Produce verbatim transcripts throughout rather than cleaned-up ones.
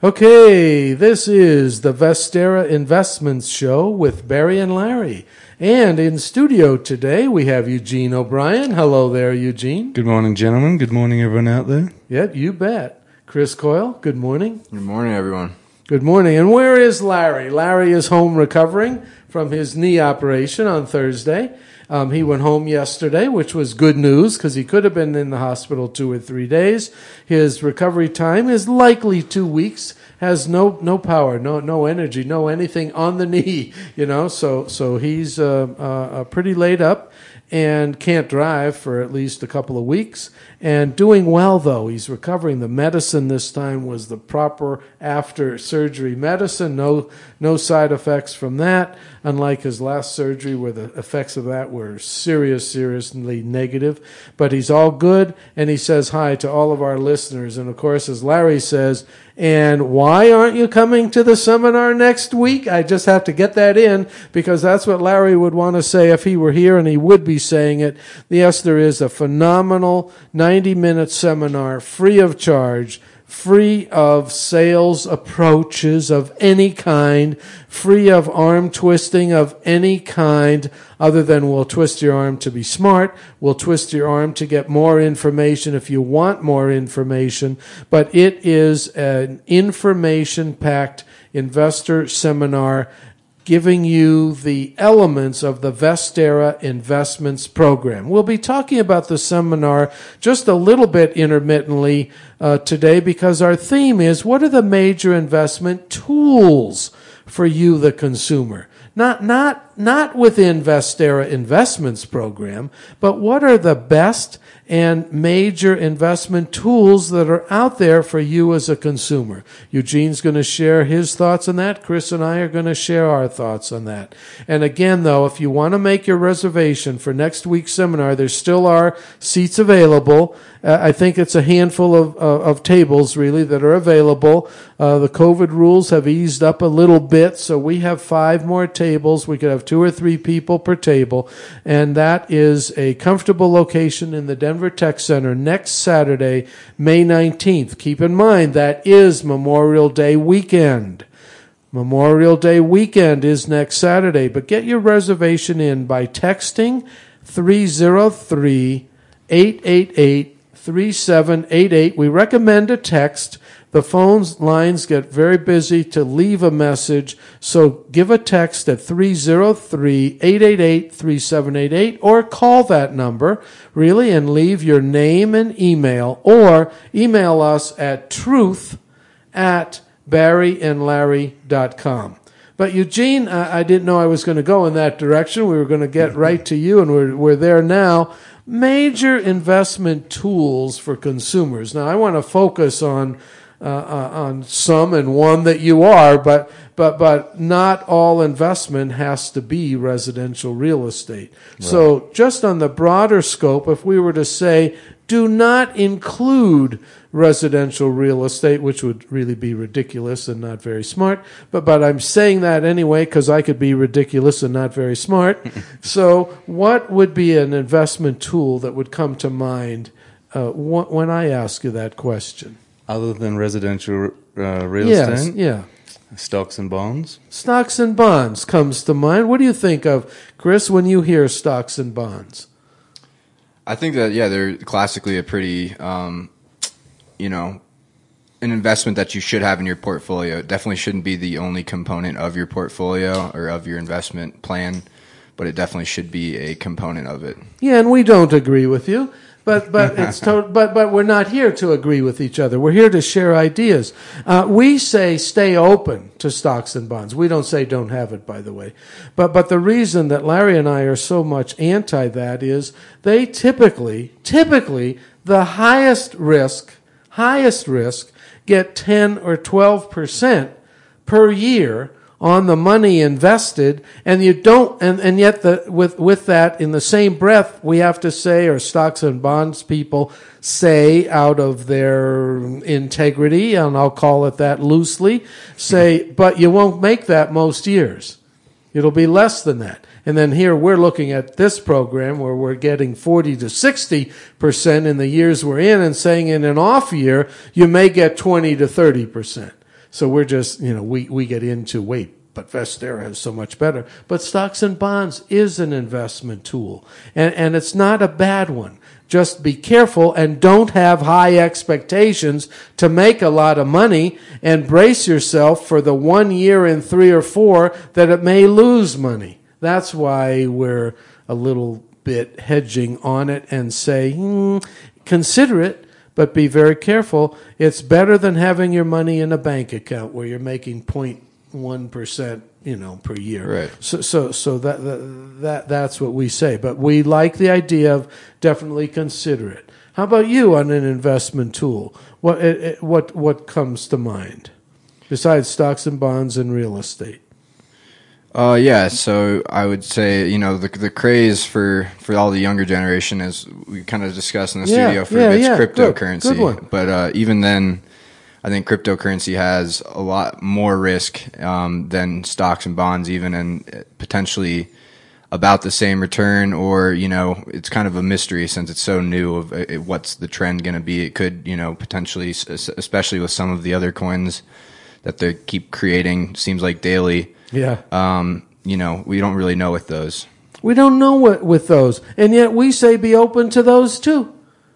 Okay, this is the Vestera Investments Show with Barry and Larry. And in studio today, we have Eugene O'Brien. Hello there, Eugene. Good morning, gentlemen. Good morning, everyone out there. Yep, you bet. Chris Coyle, good morning. Good morning, everyone. Good morning. And where is Larry? Larry is home recovering from his knee operation on Thursday. Um, he went home yesterday, which was good news because he could have been in the hospital two or three days. His recovery time is likely two weeks. Has no no power, no no energy, no anything on the knee, you know. So so he's uh, uh, pretty laid up and can't drive for at least a couple of weeks. And doing well, though. He's recovering. The medicine this time was the proper after-surgery medicine. No no side effects from that, unlike his last surgery where the effects of that were serious, seriously negative. But he's all good, and he says hi to all of our listeners. And, of course, as Larry says, and why aren't you coming to the seminar next week? I just have to get that in because that's what Larry would want to say if he were here, and he would be saying it. Yes, there is a phenomenal ninety-minute seminar, free of charge, free of sales approaches of any kind, free of arm twisting of any kind, other than we'll twist your arm to be smart, we'll twist your arm to get more information if you want more information, but it is an information-packed investor seminar giving you the elements of the Vestera Investments program. We'll be talking about the seminar just a little bit intermittently uh, today because our theme is what are the major investment tools for you, the consumer? Not not not within Vestera Investments program, but what are the best and major investment tools that are out there for you as a consumer? Eugene's going to share his thoughts on that. Chris and I are going to share our thoughts on that. And again, though, if you want to make your reservation for next week's seminar, there still are seats available. Uh, I think it's a handful of, uh, of tables, really, that are available. Uh, the COVID rules have eased up a little bit, so we have five more tables. We could have two or three people per table, and that is a comfortable location in the Denver Tech Center next Saturday, May nineteenth. Keep in mind, that is Memorial Day weekend. Memorial Day weekend is next Saturday, but get your reservation in by texting three oh three, eight eight eight, three seven eight eight. We recommend a text. The phone lines get very busy to leave a message, so give a text at three oh three, eight eight eight, three seven eight eight or call that number, really, and leave your name and email, or email us at truth at barry and larry dot com. But Eugene, I, I didn't know I was going to go in that direction. We were going to get right to you, and we're, we're there now. Major investment tools for consumers. Now, I want to focus on uh, uh, on some and one that you are, but but but not all investment has to be residential real estate. Right. So just on the broader scope, if we were to say, do not include residential real estate, which would really be ridiculous and not very smart. But but I'm saying that anyway because I could be ridiculous and not very smart. So what would be an investment tool that would come to mind uh, wh- when I ask you that question? Other than residential uh, real yes, estate? Yeah. Stocks and bonds? Stocks and bonds comes to mind. What do you think of, Chris, when you hear stocks and bonds? I think that, yeah, they're classically a pretty, um, you know, an investment that you should have in your portfolio. It definitely shouldn't be the only component of your portfolio or of your investment plan, but it definitely should be a component of it. Yeah, and we don't agree with you. But but it's to, but but we're not here to agree with each other. We're here to share ideas. Uh, we say stay open to stocks and bonds. We don't say don't have it, by the way. But but the reason that Larry and I are so much anti that is they typically typically the highest risk highest risk get ten or twelve percent per year on the money invested, and you don't, and, and yet the, with, with that, in the same breath, we have to say, or stocks and bonds people say out of their integrity, and I'll call it that loosely, say, but you won't make that most years. It'll be less than that. And then here we're looking at this program where we're getting forty to sixty percent in the years we're in and saying in an off year, you may get twenty to thirty percent. So we're just, you know, we, we get into, wait, but Vestera is so much better. But stocks and bonds is an investment tool, and, and it's not a bad one. Just be careful and don't have high expectations to make a lot of money, and brace yourself for the one year in three or four that it may lose money. That's why we're a little bit hedging on it and say, hmm, consider it, but be very careful. It's better than having your money in a bank account where you're making zero point one percent, you know, per year. Right. So, so, so that, that that that's what we say. But we like the idea of definitely consider it. How about you on an investment tool? What it, it, what what comes to mind besides stocks and bonds and real estate? Uh, yeah, so I would say, you know, the the craze for, for all the younger generation, as we kind of discussed in the Yeah, studio for yeah, a bit, yeah, is good, cryptocurrency. good one. But uh, even then, I think cryptocurrency has a lot more risk um, than stocks and bonds, even, and potentially about the same return, or, you know, it's kind of a mystery since it's so new of uh, what's the trend going to be. It could, you know, potentially, especially with some of the other coins that they keep creating, seems like daily. Yeah. Um, you know, we don't really know with those. We don't know what with those, and yet we say be open to those too.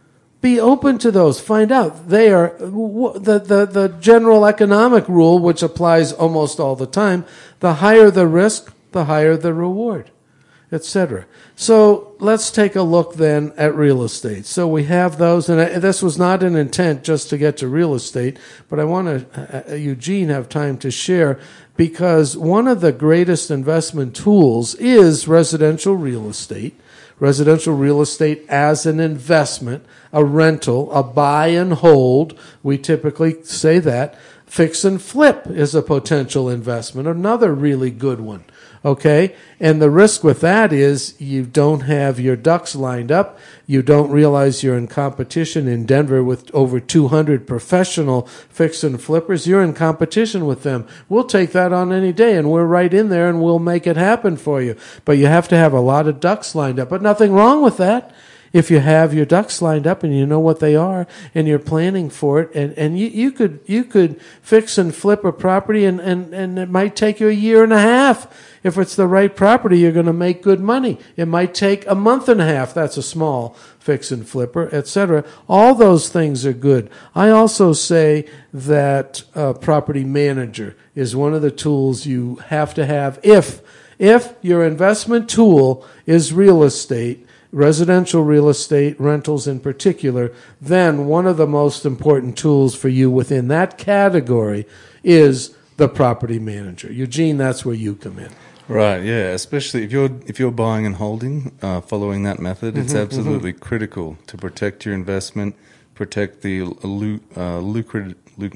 Be open to those. Find out. They are the, the, the general economic rule, which applies almost all the time. The higher the risk, the higher the reward, et cetera. So let's take a look then at real estate. So we have those, and this was not an intent just to get to real estate, but I want to, uh, Eugene, have time to share, because one of the greatest investment tools is residential real estate. Residential real estate as an investment, a rental, a buy and hold. We typically say that. Fix and flip is a potential investment, another really good one. Okay? And the risk with that is you don't have your ducks lined up. You don't realize you're in competition in Denver with over two hundred professional fix and flippers. You're in competition with them. We'll take that on any day, and we're right in there, and we'll make it happen for you. But you have to have a lot of ducks lined up. But nothing wrong with that. If you have your ducks lined up and you know what they are and you're planning for it, and, and you, you could you could fix and flip a property, and, and, and it might take you a year and a half. If it's the right property, you're going to make good money. It might take a month and a half. That's a small fix and flipper, et cetera. All those things are good. I also say that a property manager is one of the tools you have to have if if your investment tool is real estate, residential real estate, rentals in particular, then one of the most important tools for you within that category is the property manager. Eugene, that's where you come in. Right, yeah. Especially if you're if you're buying and holding, uh, following that method, mm-hmm, it's absolutely mm-hmm. critical to protect your investment, protect the lu- uh, lucrative. Lu-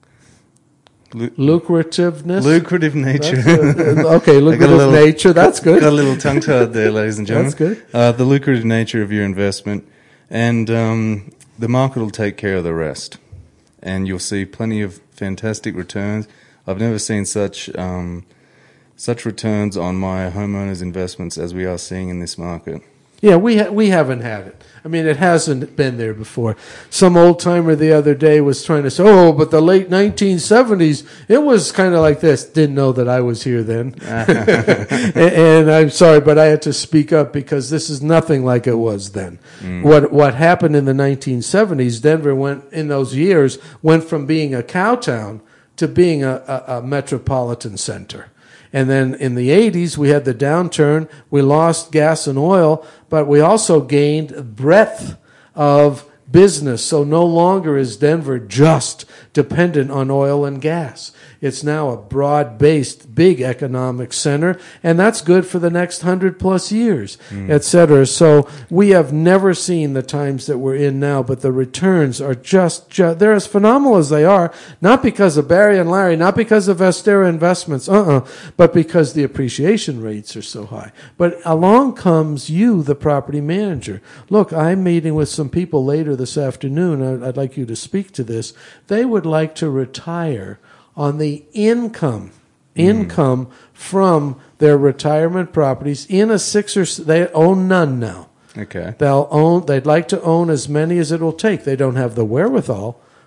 lu- Lucrativeness? Lucrative nature. A, okay, lucrative little, nature, that's good. Got a little tongue-tied there, ladies and gentlemen. That's good. Uh, the lucrative nature of your investment, and um, the market will take care of the rest. And you'll see plenty of fantastic returns. I've never seen such um, such returns on my homeowners' investments as we are seeing in this market. Yeah, we ha- we haven't had it. I mean, it hasn't been there before. Some old timer the other day was trying to say, "Oh, but the late nineteen seventies, it was kind of like this." Didn't know that I was here then, and, and I'm sorry, but I had to speak up because this is nothing like it was then. Mm. What what happened in the nineteen seventies? Denver went in those years went from being a cow town to being a, a, a metropolitan center. And then in the eighties, we had the downturn. We lost gas and oil, but we also gained breadth of business. So no longer is Denver just dependent on oil and gas. It's now a broad-based, big economic center, and that's good for the next hundred plus years, mm. et cetera. So we have never seen the times that we're in now, but the returns are just, just they're as phenomenal as they are, not because of Barry and Larry, not because of Vestera Investments, uh-uh, but because the appreciation rates are so high. But along comes you, the property manager. Look, I'm meeting with some people later this afternoon. I'd like you to speak to this. They would like to retire on the income, income mm. from their retirement properties in a six or they own none now. Okay. They'll own. They'd like to own as many as it will take. They don't have the wherewithal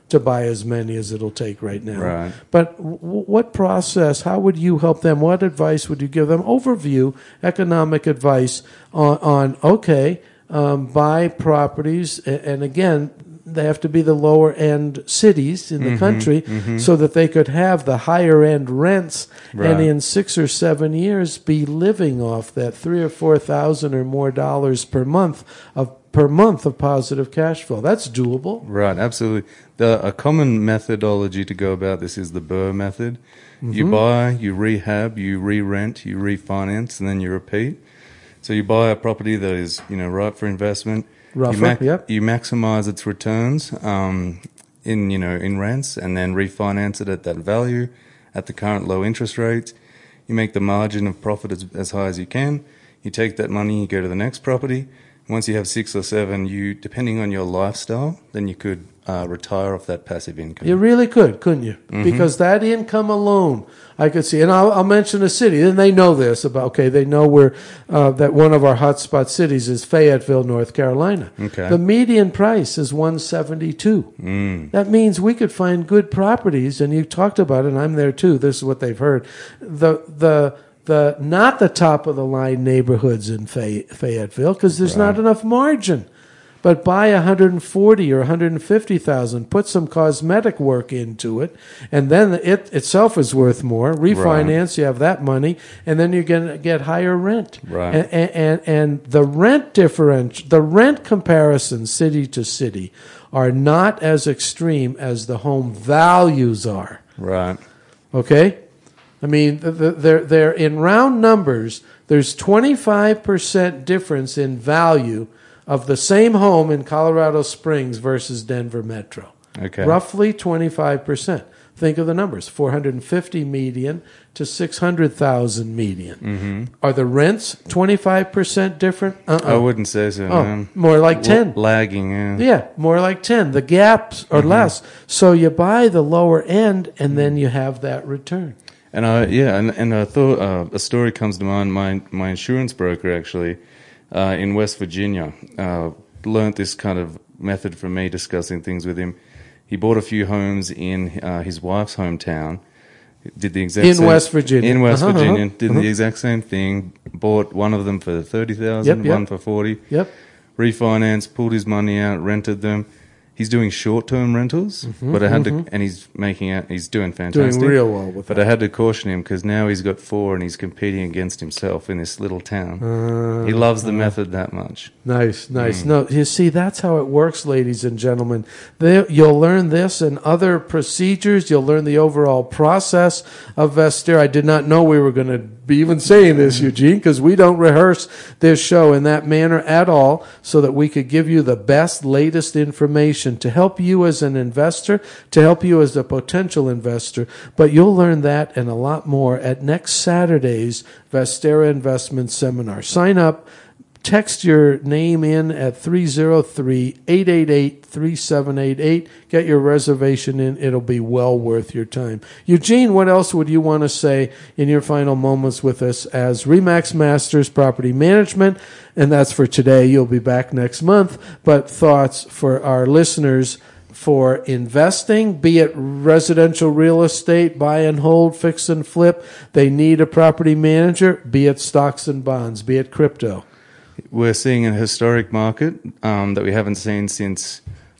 to buy as many as it'll take right now. Right. But w- what process, how would you help them? What advice would you give them? Overview, economic advice on, on okay, um, buy properties, and, and again, they have to be the lower end cities in the Mm-hmm, country mm-hmm. so that they could have the higher end rents Right. and in six or seven years be living off that three or four thousand or more dollars per month of per month of positive cash flow. That's doable. Right, absolutely. The, a common methodology to go about this is the Burr method. You buy, you rehab, you re-rent, you refinance, and then you repeat. So you buy a property that is, you know, ripe for investment. Rougher, you, mac- yep. you maximize its returns um, in, you know, in rents, and then refinance it at that value at the current low interest rates. You make the margin of profit as, as high as you can. You take that money, you go to the next property. Once you have six or seven, you, depending on your lifestyle, then you could uh, retire off that passive income. You really could, couldn't you? Mm-hmm. Because that income alone, I could see. And I'll, I'll mention a city. And they know this about, okay, they know where, uh, that one of our hotspot cities is Fayetteville, North Carolina. Okay. The median price is one seventy-two. Mm. That means we could find good properties, and you talked about it, and I'm there too. This is what they've heard. The, the, the, not the top of the line neighborhoods in Fay, Fayetteville, because there's not enough margin. But buy one hundred forty or one hundred fifty thousand, put some cosmetic work into it, and then it itself is worth more. Refinance, Right. you have that money, and then you're going to get higher rent. Right. And, and, and, and the rent differential, the rent comparison city to city are not as extreme as the home values are. Right. Okay? I mean, th- th- they're, they're in round numbers, there's twenty-five percent difference in value of the same home in Colorado Springs versus Denver Metro. Okay. Roughly twenty-five percent. Think of the numbers, four hundred fifty median to six hundred thousand median. Mm-hmm. Are the rents twenty-five percent different? Uh-uh. I wouldn't say so. Oh, no. more like ten. L- lagging, yeah. Yeah, more like ten. The gaps are Mm-hmm. less. So you buy the lower end, and then you have that return. And I, yeah, and, and I thought uh, a story comes to mind. My my insurance broker actually uh, in West Virginia uh, learned this kind of method from me discussing things with him. He bought a few homes in uh, his wife's hometown. Did the exact In same, West Virginia. In West Uh-huh, Virginia, uh-huh, did uh-huh. the exact same thing. Bought one of them for thirty thousand, Yep, yep. one for forty. Yep. Refinanced, pulled his money out, rented them. He's doing short-term rentals, but I had to, and he's making out, he's doing fantastic. Doing real well with But that. I had to caution him because now he's got four and he's competing against himself in this little town. Uh, he loves the method that much. Nice, nice. Mm. No, you see, that's how it works, ladies and gentlemen. They, you'll learn this and other procedures. You'll learn the overall process of Vestera. I did not know we were going to be even saying this, Eugene, because we don't rehearse this show in that manner at all, so that we could give you the best, latest information to help you as an investor, to help you as a potential investor. But you'll learn that and a lot more at next Saturday's Vestera Investment Seminar. Sign up. Text your name in at three oh three, eight eight eight, three seven eight eight. Get your reservation in. It'll be well worth your time. Eugene, what else would you want to say in your final moments with us as Remax Masters Property Management? And that's for today. You'll be back next month. But thoughts for our listeners for investing, be it residential real estate, buy and hold, fix and flip. They need a property manager, be it stocks and bonds, be it crypto. We're seeing a historic market um, that we haven't seen since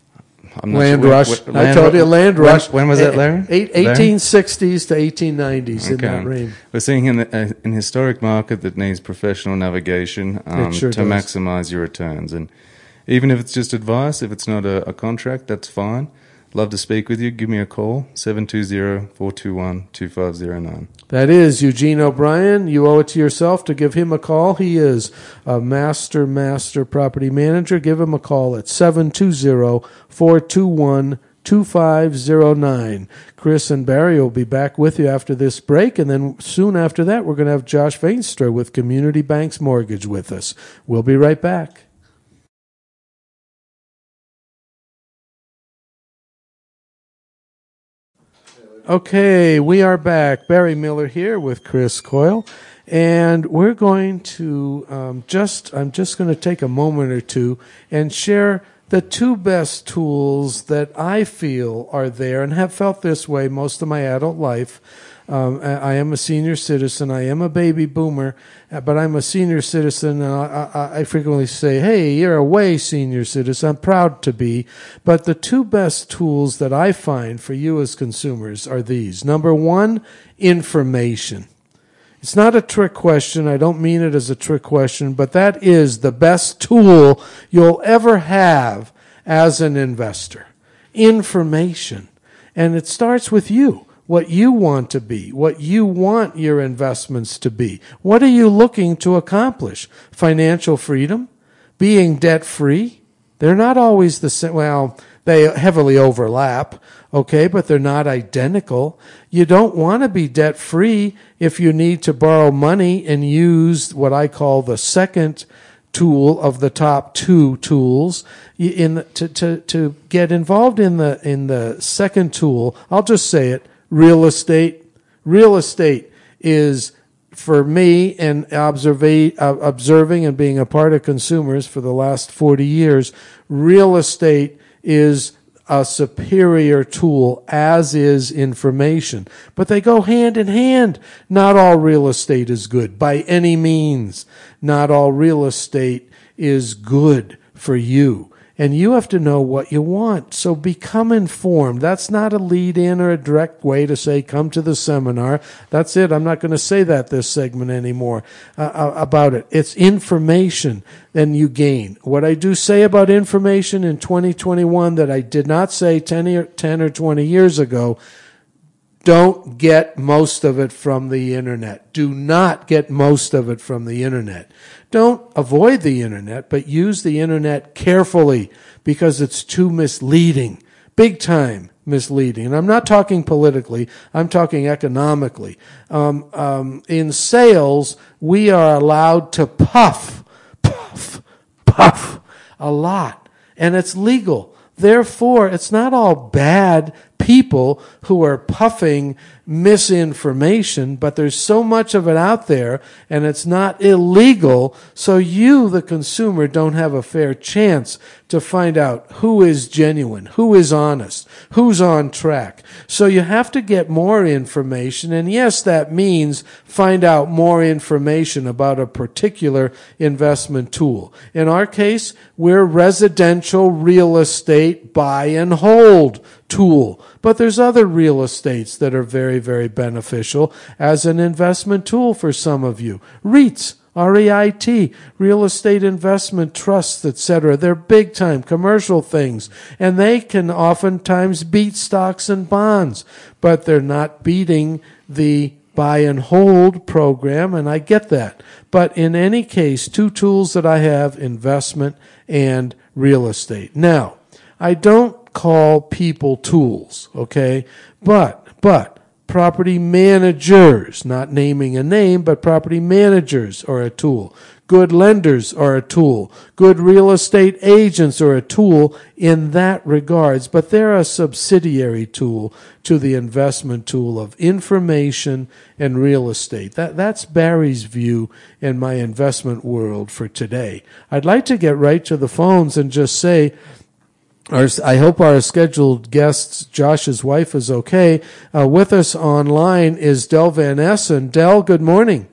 I'm not Land sure, rush. when- when- I land told you, ru- land when- rush. When was that, Larry? Eight, Larry? eighteen sixties to eighteen nineties in Okay. that range. We're seeing an, a, an historic market that needs professional navigation um, sure to does. maximize your returns. And even if it's just advice, if it's not a, a contract, that's fine. Love to speak with you. Give me a call, seven two zero, four two one, two five zero nine. That is Eugene O'Brien. You owe it to yourself to give him a call. He is a master, master property manager. Give him a call at seven two zero, four two one, two five zero nine. Chris and Barry will be back with you after this break, and then soon after that, we're going to have Josh Vainstra with Community Banks Mortgage with us. We'll be right back. Okay, we are back. Barry Miller here with Chris Coyle, and we're going to um, just, I'm just going to take a moment or two and share the two best tools that I feel are there, and have felt this way most of my adult life. Um, I am a senior citizen. I am a baby boomer, but I'm a senior citizen, and I, I, I frequently say, hey, you're a way senior citizen. I'm proud to be. But the two best tools that I find for you as consumers are these. Number one, information. It's not a trick question. I don't mean it as a trick question, but that is the best tool you'll ever have as an investor. Information. And it starts with you. What you want to be, what you want your investments to be. What are you looking to accomplish? Financial freedom? Being debt-free? They're not always the same. Well, they heavily overlap, okay, but they're not identical. You don't want to be debt-free if you need to borrow money and use what I call the second tool of the top two tools. In to to to get involved in the in the second tool, I'll just say it. Real estate. Real estate is, for me, and observa- uh, observing and being a part of consumers for the last forty years, real estate is a superior tool, as is information. But they go hand in hand. Not all real estate is good, by any means. Not all real estate is good for you. And you have to know what you want. So become informed. That's not a lead-in or a direct way to say, come to the seminar. That's it. I'm not going to say that this segment anymore uh, about it. It's information, then you gain. What I do say about information in twenty twenty-one that I did not say ten or twenty years ago, don't get most of it from the internet. Do not get most of it from the internet. Don't avoid the internet, but use the internet carefully because it's too misleading. Big time misleading. And I'm not talking politically. I'm talking economically. Um, um, in sales, we are allowed to puff, puff, puff a lot. And it's legal. Therefore, it's not all bad people who are puffing misinformation, but there's so much of it out there, and it's not illegal, so you, the consumer, don't have a fair chance to find out who is genuine, who is honest, who's on track. So you have to get more information, and yes, that means find out more information about a particular investment tool. In our case, we're residential real estate buy and hold tool. But there's other real estates that are very, very beneficial as an investment tool for some of you. REITs, R E I T, real estate investment trusts, et cetera. They're big time commercial things, and they can oftentimes beat stocks and bonds, but they're not beating the buy and hold program, and I get that. But in any case, two tools that I have, investment and real estate. Now, I don't call people tools, okay? But, but, property managers, not naming a name, but property managers are a tool. Good lenders are a tool. Good real estate agents are a tool in that regards, but they're a subsidiary tool to the investment tool of information and real estate. That, that's Barry's view in my investment world for today. I'd like to get right to the phones and just say, Our, I hope our scheduled guest, Josh's wife, is okay. Uh, with us online is Del Van Essen. Del, good morning.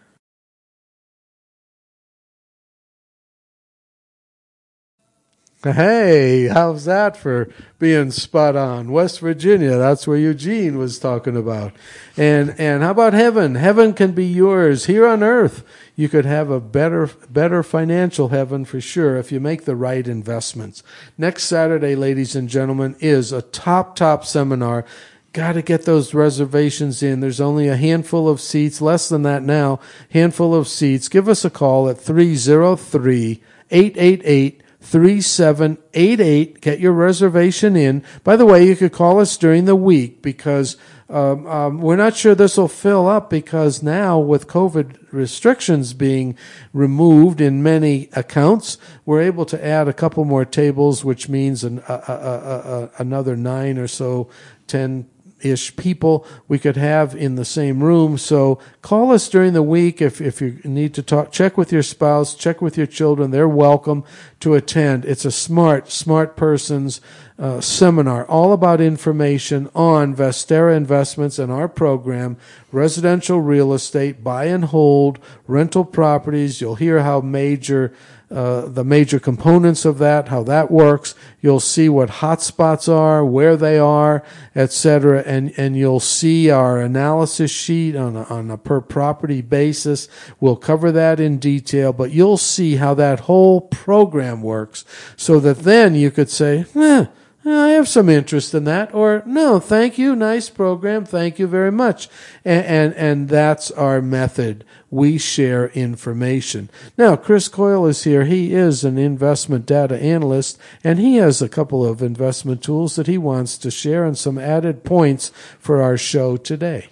Hey, how's that for being spot on? West Virginia, that's where Eugene was talking about. And and how about heaven? Heaven can be yours. Here on earth, you could have a better better financial heaven for sure if you make the right investments. Next Saturday, ladies and gentlemen, is a top, top seminar. Got to get those reservations in. There's only a handful of seats, less than that now, handful of seats. Give us a call at three oh three, eight eight eight, three seven eight eight. Get your reservation in. By the way, you could call us during the week because um, um, we're not sure this will fill up because now with COVID restrictions being removed in many accounts, we're able to add a couple more tables, which means an, a, a, a, a, another nine or so, ten ish people we could have in the same room. So call us during the week if, if you need to talk. Check with your spouse, check with your children. They're welcome to attend. It's a smart, smart person's uh, seminar, all about information on Vestera Investments and our program, residential real estate, buy and hold, rental properties. You'll hear how major Uh, the major components of that, how that works. You'll see what hotspots are, where they are, et cetera, and and you'll see our analysis sheet on a, on a per property basis. We'll cover that in detail, but you'll see how that whole program works, so that then you could say, eh, I have some interest in that, or no, thank you, nice program, thank you very much. And, and, and that's our method. We share information. Now, Chris Coyle is here. He is an investment data analyst, and he has a couple of investment tools that he wants to share and some added points for our show today.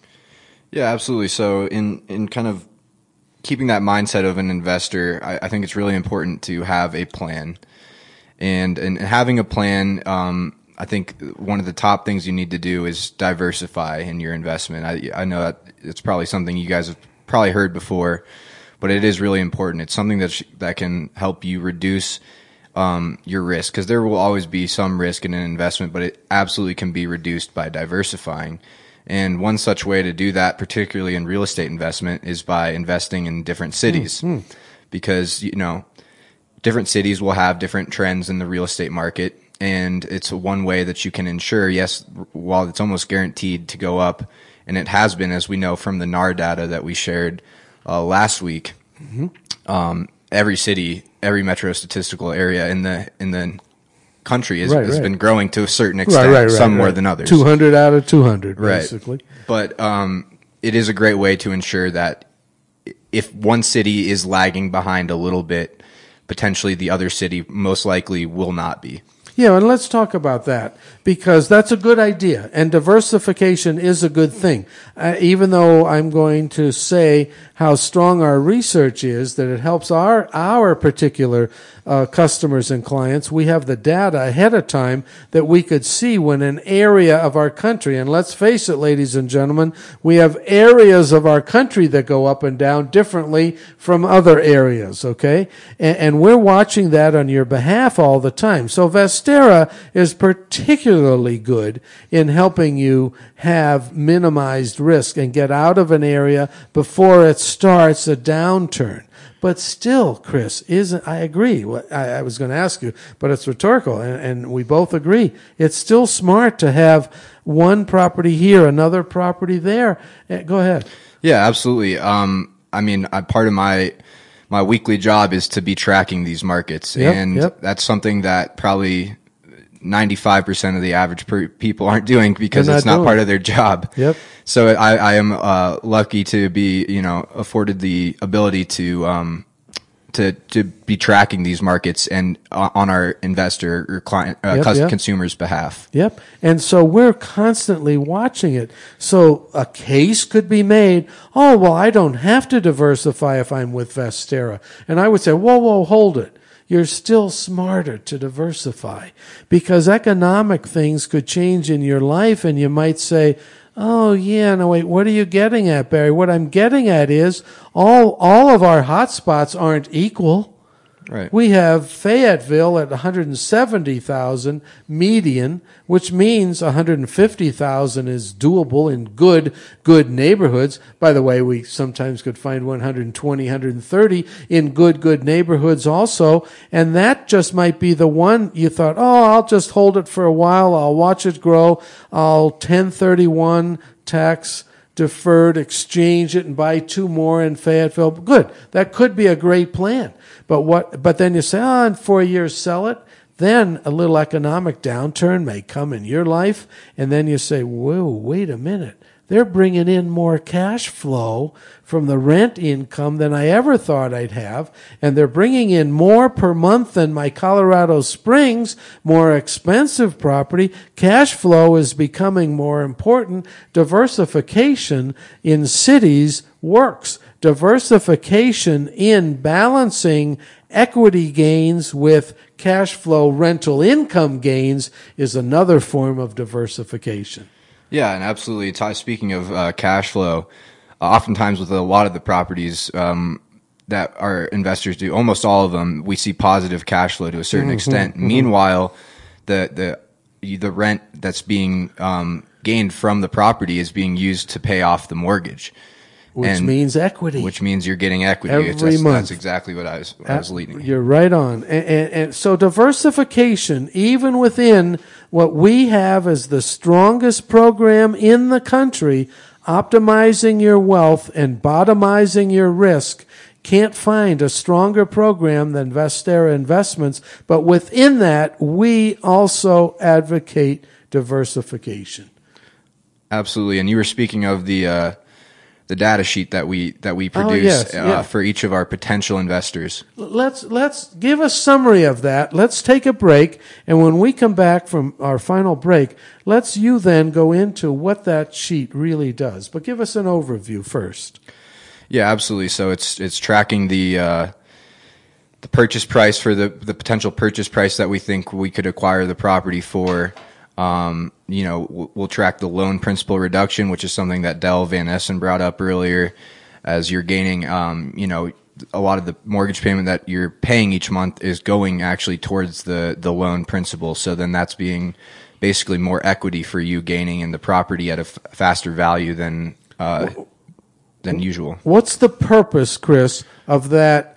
Yeah, absolutely. So in, in kind of keeping that mindset of an investor, I, I think it's really important to have a plan. And, and having a plan, um, I think one of the top things you need to do is diversify in your investment. I, I know that it's probably something you guys have probably heard before, but it is really important. It's something that sh- that can help you reduce um, your risk, because there will always be some risk in an investment, but it absolutely can be reduced by diversifying. And one such way to do that, particularly in real estate investment, is by investing in different cities, mm-hmm. because, you know, different cities will have different trends in the real estate market, and it's one way that you can ensure, yes, while it's almost guaranteed to go up, and it has been, as we know from the N A R data that we shared uh, last week, mm-hmm. um, every city, every metro statistical area in the in the country is, right, has right. been growing to a certain extent, right, right, right, some right. more than others. two hundred out of two hundred, basically. Right. But um, it is a great way to ensure that if one city is lagging behind a little bit, potentially the other city most likely will not be. Yeah, and let's talk about that, because that's a good idea, and diversification is a good thing. Uh, even though I'm going to say how strong our research is, that it helps our our particular uh, customers and clients, we have the data ahead of time that we could see when an area of our country, and let's face it, ladies and gentlemen, we have areas of our country that go up and down differently from other areas, okay? And, and we're watching that on your behalf all the time. So Vestera is particularly good in helping you have minimized risk and get out of an area before it starts a downturn. But still, Chris, isn't, I agree. I, I was going to ask you, but it's rhetorical, and, and we both agree. It's still smart to have one property here, another property there. Go ahead. Yeah, absolutely. Um, I mean, I, part of my my weekly job is to be tracking these markets, yep, and yep. that's something that probably ninety-five percent of the average per- people aren't doing, because not it's not doing. part of their job. Yep. So I, I am uh, lucky to be, you know, afforded the ability to um, to to be tracking these markets and uh, on our investor or client uh, yep, cus- yep. consumers' behalf. Yep. And so we're constantly watching it. So a case could be made, oh, well, I don't have to diversify if I'm with Vestera. And I would say, whoa, whoa, hold it. You're still smarter to diversify, because economic things could change in your life, and you might say, oh, yeah, no, wait, what are you getting at, Barry? What I'm getting at is all all of our hotspots aren't equal. Right. We have Fayetteville at one hundred seventy thousand median, which means one hundred fifty thousand is doable in good, good neighborhoods. By the way, we sometimes could find one hundred twenty, one hundred thirty in good, good neighborhoods also. And that just might be the one you thought, oh, I'll just hold it for a while. I'll watch it grow. I'll ten thirty-one tax deferred, exchange it, and buy two more in Fayetteville. Good. That could be a great plan. But what? But then you say, oh, in four years, sell it. Then a little economic downturn may come in your life, and then you say, whoa, wait a minute. They're bringing in more cash flow from the rent income than I ever thought I'd have, and they're bringing in more per month than my Colorado Springs, more expensive property. Cash flow is becoming more important. Diversification in cities works. Diversification in balancing equity gains with cash flow rental income gains is another form of diversification. Yeah, and absolutely. Ty, speaking of uh, cash flow, uh, oftentimes with a lot of the properties um, that our investors do, almost all of them, we see positive cash flow to a certain mm-hmm, extent. Mm-hmm. Meanwhile, the the the rent that's being um, gained from the property is being used to pay off the mortgage. Which and, means equity. Which means you're getting equity. Every it's, that's, month. That's exactly what I was, what I was leading. You're right on. And, and, and so diversification, even within what we have as the strongest program in the country, optimizing your wealth and bottomizing your risk, can't find a stronger program than Vestera Investments. But within that, we also advocate diversification. Absolutely. And you were speaking of the uh, the data sheet that we that we produce oh, yes, uh, yeah. for each of our potential investors. Let's let's give a summary of that. Let's take a break, and when we come back from our final break, let's you then go into what that sheet really does. But give us an overview first. Yeah, absolutely. So it's it's tracking the uh, the purchase price for the the potential purchase price that we think we could acquire the property for. Um, you know, we'll track the loan principal reduction, which is something that Del Van Essen brought up earlier. As you're gaining, um, you know, a lot of the mortgage payment that you're paying each month is going actually towards the, the loan principal. So then that's being basically more equity for you gaining in the property at a f- faster value than, uh, than usual. What's the purpose, Chris, of that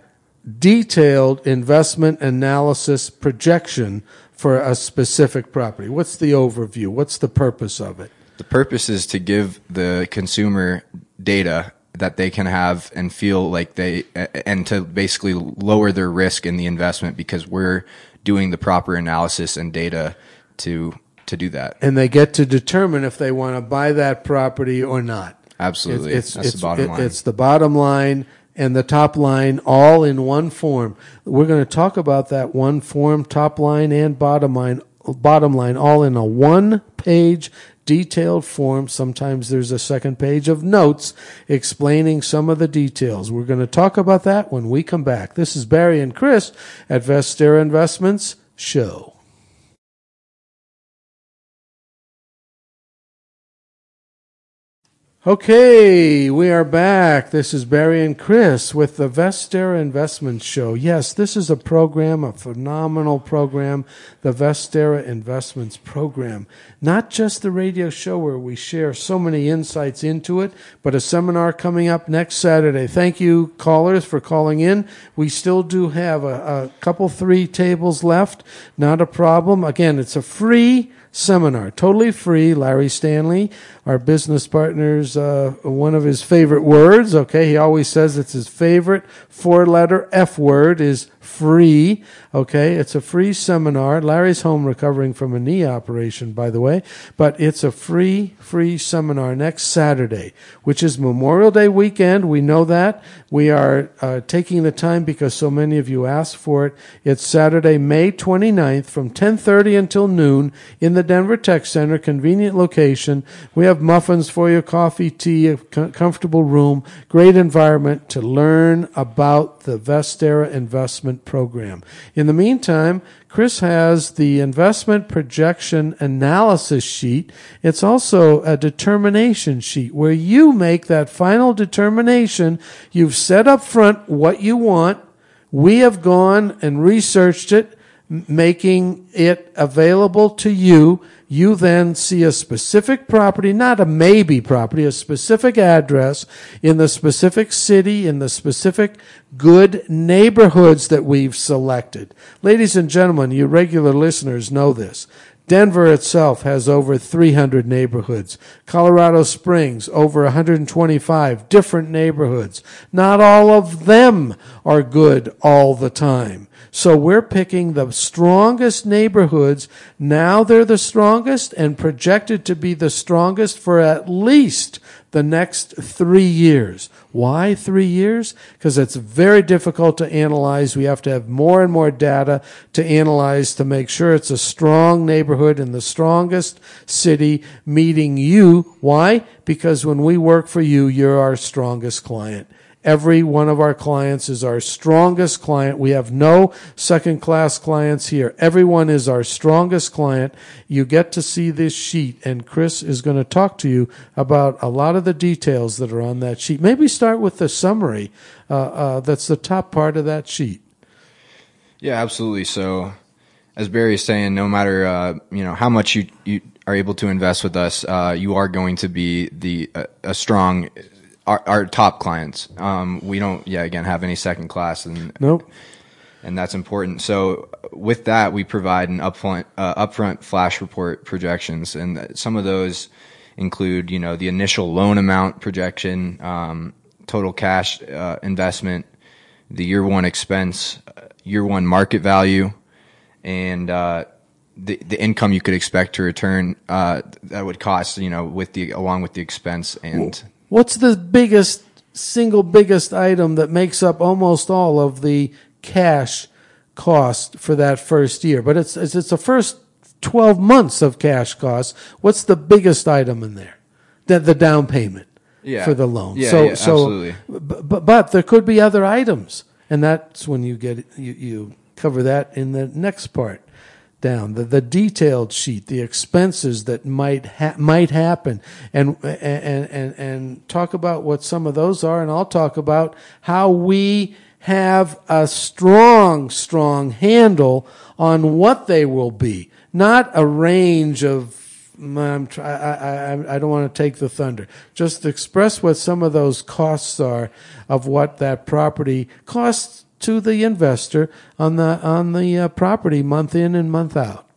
detailed investment analysis projection for a specific property? What's the overview? What's the purpose of it? The purpose is to give the consumer data that they can have and feel like they, and to basically lower their risk in the investment, because we're doing the proper analysis and data to to do that. And they get to determine if they want to buy that property or not. Absolutely. It's, That's it's, the bottom it, line. It's the bottom line and the top line all in one form. We're going to talk about that one form, top line and bottom line, bottom line, all in a one-page detailed form. Sometimes there's a second page of notes explaining some of the details. We're going to talk about that when we come back. This is Barry and Chris at Vestera Investments Show. Okay, we are back. This is Barry and Chris with the Vestera Investments Show. Yes, this is a program, a phenomenal program, the Vestera Investments program. Not just the radio show where we share so many insights into it, but a seminar coming up next Saturday. Thank you, callers, for calling in. We still do have a, a couple, three tables left. Not a problem. Again, it's a free seminar, totally free. Larry Stanley, our business partner's uh, one of his favorite words. Okay, he always says it's his favorite four-letter F word is free. Okay, it's a free seminar. Larry's home recovering from a knee operation, by the way, but it's a free, free seminar next Saturday, which is Memorial Day weekend. We know that. We are uh, taking the time because so many of you asked for it. It's Saturday, May twenty-ninth from ten thirty until noon in the Denver Tech Center, convenient location. We have muffins for you, coffee, tea, a com- comfortable room, great environment to learn about the Vestera investment program. In the meantime, Chris has the investment projection analysis sheet. It's also a determination sheet where you make that final determination. You've set up front what you want. We have gone and researched it, making it available to you. You then see a specific property, not a maybe property, a specific address in the specific city, in the specific good neighborhoods that we've selected. Ladies and gentlemen, you regular listeners know this. Denver itself has over three hundred neighborhoods. Colorado Springs, over one hundred twenty-five different neighborhoods. Not all of them are good all the time. So we're picking the strongest neighborhoods. Now they're the strongest and projected to be the strongest for at least the next three years. Why three years? Because it's very difficult to analyze. We have to have more and more data to analyze to make sure it's a strong neighborhood in the strongest city meeting you. Why? Because when we work for you, you're our strongest client. Every one of our clients is our strongest client. We have no second-class clients here. Everyone is our strongest client. You get to see this sheet, and Chris is going to talk to you about a lot of the details that are on that sheet. Maybe start with the summary. Uh, uh, that's the top part of that sheet. Yeah, absolutely. So, as Barry is saying, no matter uh, you know how much you, you are able to invest with us, uh, you are going to be the uh, a strong our, our top clients. Um, we don't, yeah, again, have any second class, and nope, and that's important. So, with that, we provide an upfront uh, upfront flash report projections, and some of those include, you know, the initial loan amount projection, um, total cash uh, investment, the year one expense, year one market value, and uh, the the income you could expect to return uh, that would cost, you know, with the along with the expense. And what's the biggest single biggest item that makes up almost all of the cash cost for that first year? But it's it's, it's the first twelve months of cash costs. What's the biggest item in there? The the down payment. Yeah. For the loan. Yeah, so, yeah, so, absolutely. But, but there could be other items, and that's when you get you, you cover that in the next part down, the the detailed sheet, the expenses that might ha- might happen, and and and and talk about what some of those are, and I'll talk about how we have a strong, strong handle on what they will be, not a range of. I'm try, I, I, I don't want to take the thunder. Just express what some of those costs are of what that property costs to the investor on the on the uh, property month in and month out.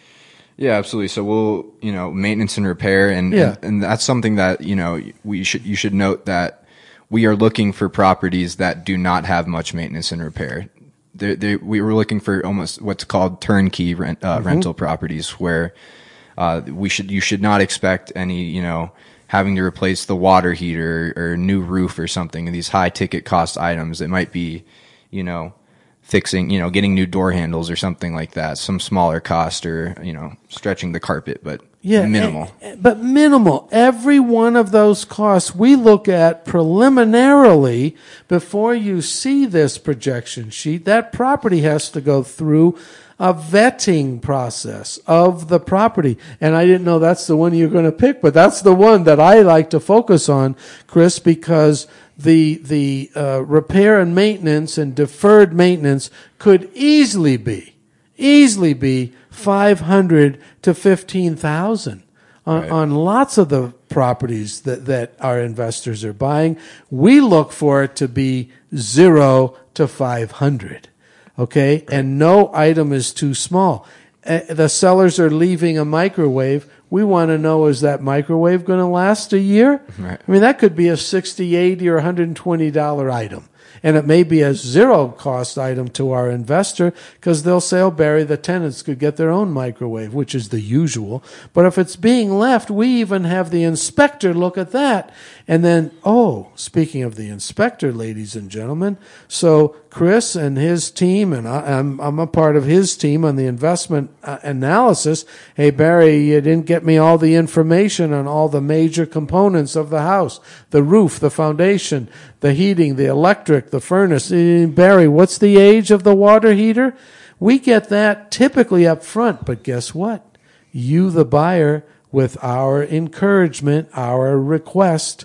Yeah, absolutely. So we'll, you know, maintenance and repair, and, yeah. and and that's something that, you know, we should you should note that we are looking for properties that do not have much maintenance and repair. They, they, we were looking for almost what's called turnkey rent, uh, mm-hmm. rental properties where. Uh, we should, you should not expect any, you know, having to replace the water heater or, or new roof or something. And these high ticket cost items, it might be, you know, fixing, you know, getting new door handles or something like that. Some smaller cost, or, you know, stretching the carpet, but yeah, minimal. And, but minimal. Every one of those costs we look at preliminarily before you see this projection sheet. That property has to go through a vetting process of the property. And I didn't know that's the one you're going to pick, but that's the one that I like to focus on, Chris, because the the uh, repair and maintenance and deferred maintenance could easily be, easily be five hundred to fifteen thousand on, right. on lots of the properties that, that our investors are buying. We look for it to be zero to five hundred. Okay, and no item is too small. Uh, the sellers are leaving a microwave. We want to know, is that microwave going to last a year? Right. I mean, that could be a sixty, eighty, or one hundred twenty dollars item. And it may be a zero-cost item to our investor because they'll say, oh, Barry, the tenants could get their own microwave, which is the usual. But if it's being left, we even have the inspector look at that. And then, oh, speaking of the inspector, ladies and gentlemen, so Chris and his team, and I, I'm, I'm a part of his team on the investment uh, analysis. Hey, Barry, you didn't get me all the information on all the major components of the house, the roof, the foundation, the heating, the electric, the furnace. Barry, what's the age of the water heater? We get that typically up front, but guess what? You, the buyer, with our encouragement, our request,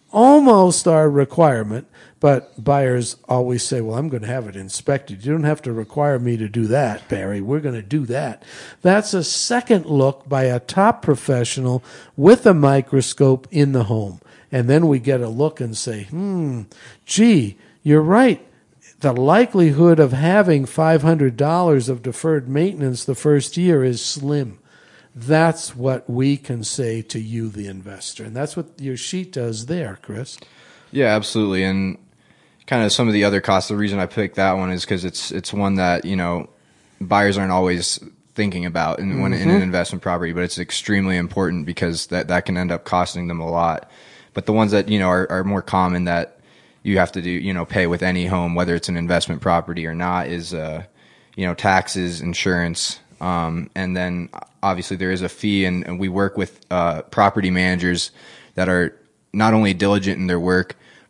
almost our requirement, but buyers always say, well, I'm going to have it inspected. You don't have to require me to do that, Barry. We're going to do that. That's a second look by a top professional with a microscope in the home. And then we get a look and say, hmm, gee, you're right. The likelihood of having five hundred dollars of deferred maintenance the first year is slim. That's what we can say to you, the investor. And that's what your sheet does there, Chris. Yeah, absolutely. And kind of some of the other costs, the reason I picked that one is because it's it's one that, you know, buyers aren't always thinking about in, when, mm-hmm. in an investment property, but it's extremely important because that, that can end up costing them a lot. But the ones that, you know, are, are more common that you have to do, you know, pay with any home, whether it's an investment property or not, is, uh, you know, taxes, insurance, um, and then obviously there is a fee, and, and we work with uh, property managers that are not only diligent in their work,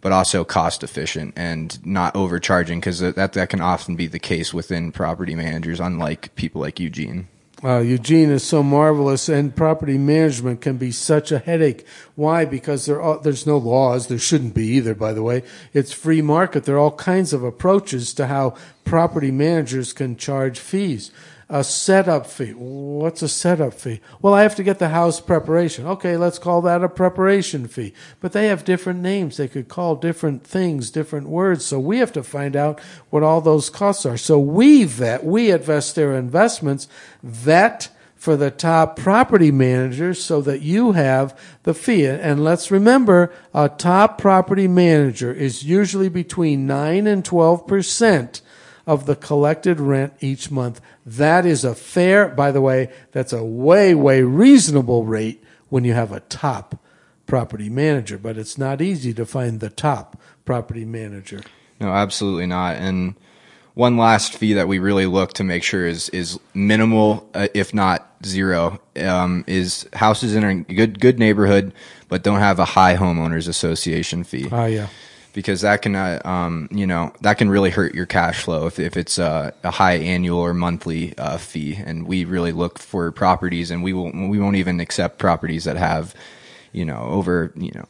but also cost efficient and not overcharging, because that that can often be the case within property managers, unlike people like Eugene. Uh, Eugene is so marvelous, and property management can be such a headache. Why? Because there are, there's no laws. There shouldn't be either, by the way. It's free market. There are all kinds of approaches to how property managers can charge fees. A setup fee. What's a setup fee? Well, I have to get the house preparation. Okay, let's call that a preparation fee. But they have different names. They could call different things, different words. So we have to find out what all those costs are. So we vet, we at Vestera Investments vet for the top property managers so that you have the fee. And let's remember, a top property manager is usually between nine and twelve percent of the collected rent each month. That is a fair, by the way, that's a way, way reasonable rate when you have a top property manager, but it's not easy to find the top property manager. No, absolutely not. And one last fee that we really look to make sure is is minimal, uh, if not zero, um, is houses in a good good neighborhood but don't have a high homeowners association fee. Oh, yeah. Because that can, uh, um, you know, that can really hurt your cash flow if if it's uh, a high annual or monthly uh, fee. And we really look for properties, and we will we won't even accept properties that have, you know, over you know.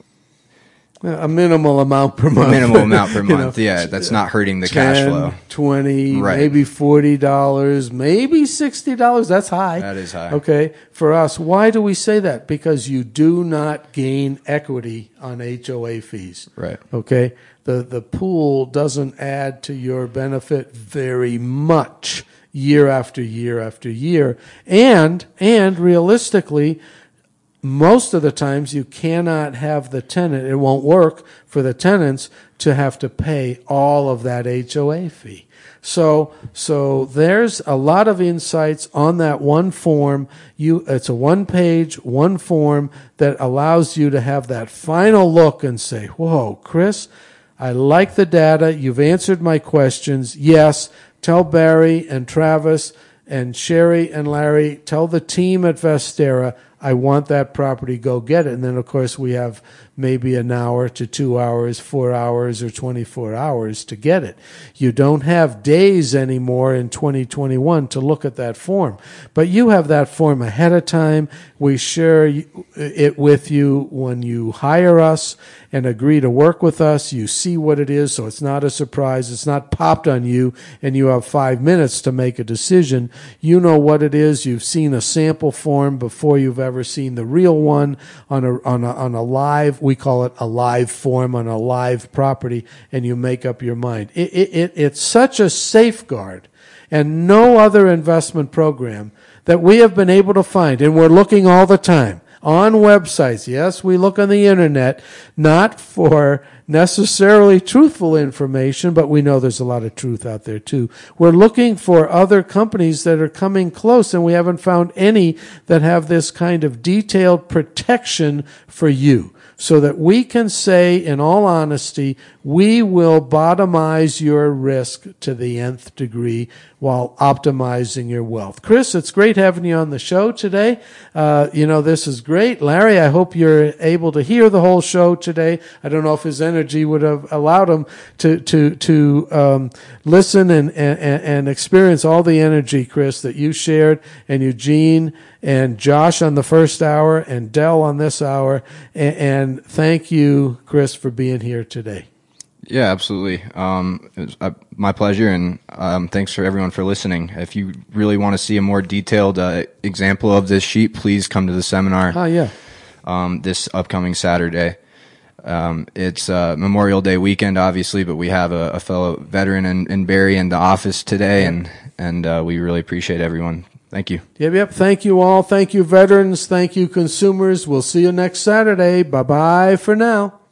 A minimal amount per month. Minimal amount per month, know, yeah. That's not hurting the ten, cash flow. twenty, Right. maybe forty dollars, maybe sixty dollars. That's high. That is high. Okay, for us. Why do we say that? Because you do not gain equity on H O A fees. Right. Okay? The, the pool doesn't add to your benefit very much year after year after year. And, and realistically, most of the times you cannot have the tenant, it won't work for the tenants to have to pay all of that H O A fee. So, so there's a lot of insights on that one form. You, it's a one page, one form that allows you to have that final look and say, whoa, Chris, I like the data. You've answered my questions. Yes, tell Barry and Travis and Sherry and Larry, tell the team at Vestera, I want that property, go get it. And then, of course, we have maybe an hour to two hours, four hours, or twenty-four hours to get it. You don't have days anymore in twenty twenty-one to look at that form. But you have that form ahead of time. We share it with you when you hire us and agree to work with us. You see what it is, so it's not a surprise. It's not popped on you, and you have five minutes to make a decision. You know what it is. You've seen a sample form before you've ever seen the real one on a on a on a live. We call it a live form on a live property, and you make up your mind. It, it, it it's such a safeguard, and no other investment program that we have been able to find, and we're looking all the time on websites. Yes, we look on the internet, not for necessarily truthful information, but we know there's a lot of truth out there too. We're looking for other companies that are coming close, and we haven't found any that have this kind of detailed protection for you, so that we can say, in all honesty, we will bottomize your risk to the nth degree while optimizing your wealth. Chris, it's great having you on the show today. Uh, you know, this is great. Larry, I hope you're able to hear the whole show today. I don't know if his energy would have allowed him to to to um, listen and, and and experience all the energy, Chris, that you shared, and Eugene and Josh on the first hour and Dell on this hour. And, and thank you, Chris, for being here today. Yeah, absolutely. Um, it was, uh, my pleasure, and um, thanks for everyone for listening. If you really want to see a more detailed uh, example of this sheet, please come to the seminar. Oh, yeah. Um, this upcoming Saturday. Um, it's uh, Memorial Day weekend, obviously, but we have a, a fellow veteran in, in Barry in the office today, and and uh, we really appreciate everyone. Thank you. Yep, yep. Thank you all. Thank you, veterans. Thank you, consumers. We'll see you next Saturday. Bye-bye for now.